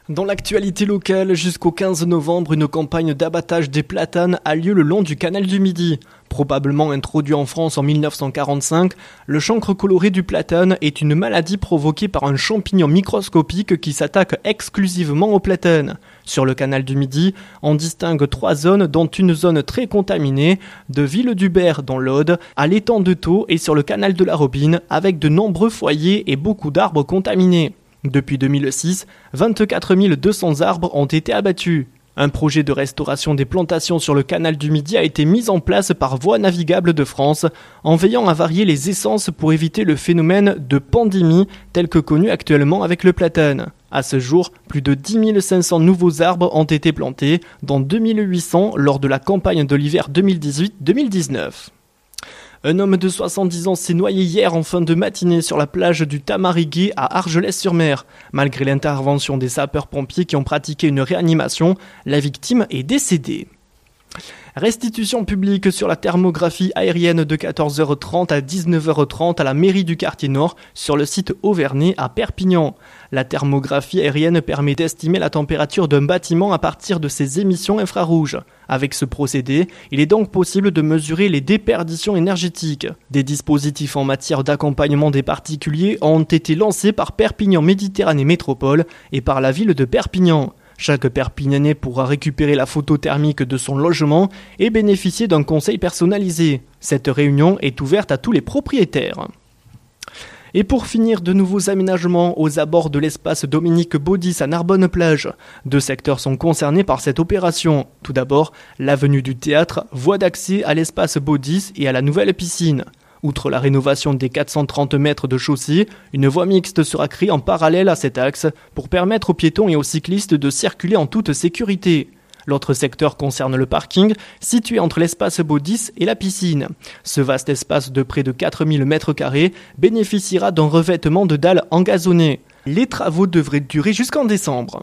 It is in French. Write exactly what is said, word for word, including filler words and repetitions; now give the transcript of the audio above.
Dans l'actualité locale, jusqu'au quinze novembre, une campagne d'abattage des platanes a lieu le long du canal du Midi. Probablement introduit en France en mille neuf cent quarante-cinq, le chancre coloré du platane est une maladie provoquée par un champignon microscopique qui s'attaque exclusivement aux platanes. Sur le canal du Midi, on distingue trois zones, dont une zone très contaminée, de Ville-du-Ber dans l'Aude, à l'étang de Thau et sur le canal de la Robine, avec de nombreux foyers et beaucoup d'arbres contaminés. Depuis deux mille six, vingt-quatre mille deux cents arbres ont été abattus. Un projet de restauration des plantations sur le canal du Midi a été mis en place par Voies navigables de France, en veillant à varier les essences pour éviter le phénomène de pandémie tel que connu actuellement avec le platane. À ce jour, plus de dix mille cinq cents nouveaux arbres ont été plantés, dont deux mille huit cents lors de la campagne de l'hiver deux mille dix-huit deux mille dix-neuf. Un homme de soixante-dix ans s'est noyé hier en fin de matinée sur la plage du Tamariguet à Argelès-sur-Mer. Malgré l'intervention des sapeurs-pompiers qui ont pratiqué une réanimation, la victime est décédée. Restitution publique sur la thermographie aérienne de quatorze heures trente à dix-neuf heures trente à la mairie du quartier Nord sur le site Auvernais à Perpignan. La thermographie aérienne permet d'estimer la température d'un bâtiment à partir de ses émissions infrarouges. Avec ce procédé, il est donc possible de mesurer les déperditions énergétiques. Des dispositifs en matière d'accompagnement des particuliers ont été lancés par Perpignan Méditerranée Métropole et par la ville de Perpignan. Chaque Perpignanais pourra récupérer la photo thermique de son logement et bénéficier d'un conseil personnalisé. Cette réunion est ouverte à tous les propriétaires. Et pour finir, de nouveaux aménagements aux abords de l'espace Dominique Baudis à Narbonne-Plage. Deux secteurs sont concernés par cette opération. Tout d'abord, l'avenue du Théâtre, voie d'accès à l'espace Baudis et à la nouvelle piscine. Outre la rénovation des quatre cent trente mètres de chaussée, une voie mixte sera créée en parallèle à cet axe pour permettre aux piétons et aux cyclistes de circuler en toute sécurité. L'autre secteur concerne le parking, situé entre l'espace Baudis et la piscine. Ce vaste espace de près de quatre mille mètres carrés bénéficiera d'un revêtement de dalles engazonnées. Les travaux devraient durer jusqu'en décembre.